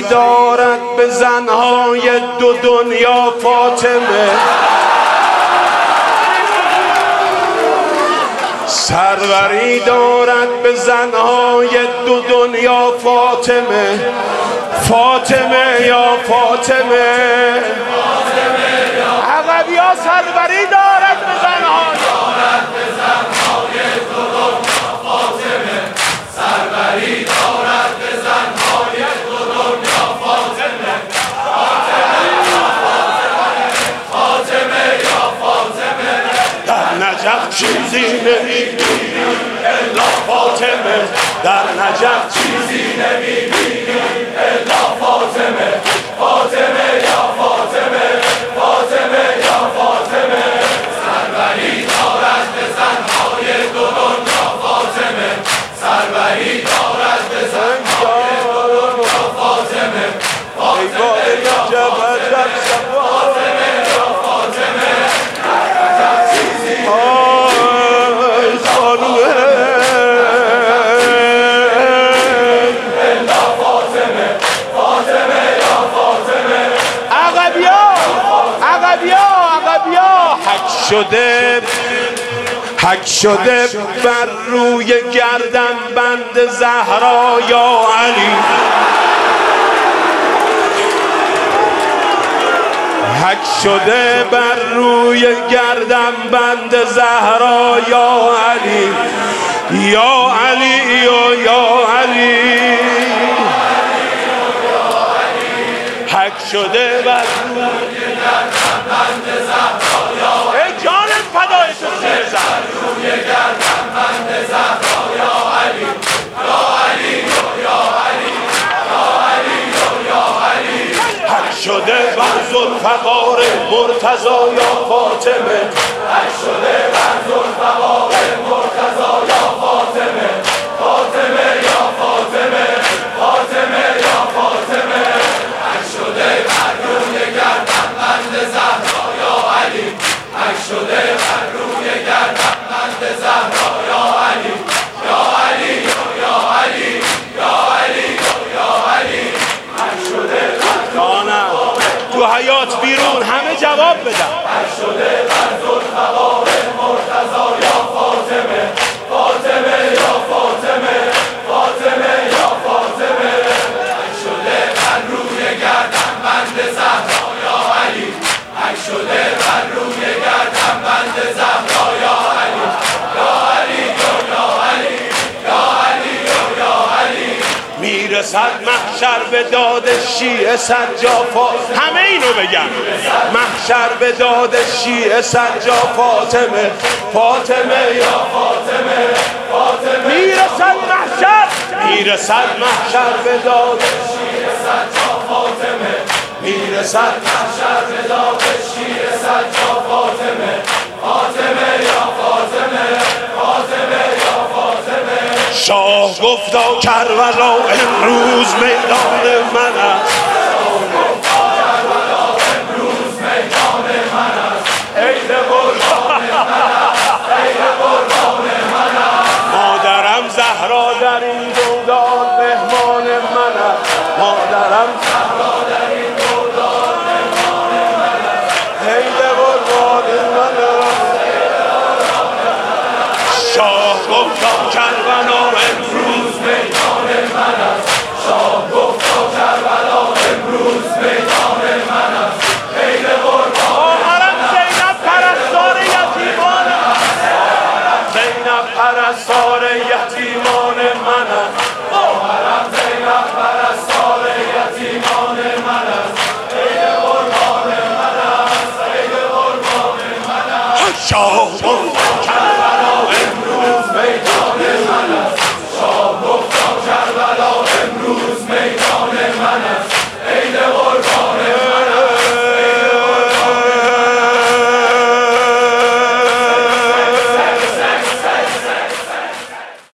دارد به زنهای دو دنیا فاطمه، سروری دارد به زنهای دو دنیا فاطمه. فاطمه یا فاطمه، عقبی ها سروری دارد به زنهای دو دنیا فاطمه، سروری دارد به زنهای دو دنیا فاطمه. فاطمه یا فاطمه، در نجف چیزی نمیبینی الا فاطمه، در نجف چیزی نمیبینی الا فاطمه. فاطمه یا فاطمه، فاطمه یا فاطمه، سروری دارد به زنهای دو دنیا فاطمه، سروری دارد به زنهای دو دنیا فاطمه. فاطمه یا فاطمه، فاطمه یا فاطمه، حک شده بر روی گردن بند زهرا یا علی، حک شده بر روی گردن بند زهرا یا علی، یا علی و یا علی، حک شده بر روی گردن بند زهرا یا علی، ای جانم فدای تو سرزم، روی گردن بند زهرا یا علی، یا علی و یا علی، یا علی و یا علی، حک شده بر ذوالفقار مرتضی یا فاطمه، حک شده بر ذوالفقار مرتضی یا فاطمه. فاطمه یا فاطمه، فاطمه یا فاطمه، حک شده بر روی گردن بند زهرا یا علی، حک شده بر روی گردن بند زهرا یا علی، یا علی و یا علی، یا علی و یا علی، حک شده بر جانم تو حیات بیرون همه جواب بدن. حک شده بر ذوالفقار مرتضی یا فاطمه. فاطمه یا فاطمه، فاطمه یا فاطمه، حک شده بر روی گردن بند زهرا یا علی، حک شده بر روی گردن بند زهرا یا علی، یا علی و یا علی، یا علی و یا علی، میرسد محشر به داد شیعه سجافا، همه اینو بگم، محشر به داد شیعه سجا فاطمه. فاطمه یا فاطمه، فاطمه، میرسد محشر، میرسد محشر به داد شیعه سجا فاطمه، میرسد محشر به داد شیعه سجا فاطمه. فاطمه یا فاطمه، فاطمه یا فاطمه، شاه گفتا کربلا امروز میدان من است، کربلا امروز میدان من است، عید قربان عید قربان من است. مادرم زهرا در این روزگار مهمان من است، مادرم زهرا در این روزگار مهمان من است، عید قربان من است. شاه گفتا کربلا امروز میدان من است، شاه گفتا کربلا امروز میدان من است، عید قربان خواهرم زینب پرستار یتیمان من است، زینب پرستار یتیمان من است، خواهرم زینب پرستار یتیمان من است، عید قربان من است، عید قربان من است. شاه گفتا کربلا امروز میدان